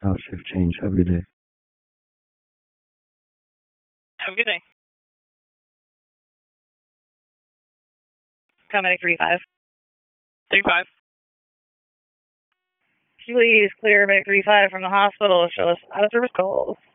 How shift change. Have a good day. Have a good day. Comedic 35. 35. Please clear Medic 35 from the hospital. Show us out of service calls.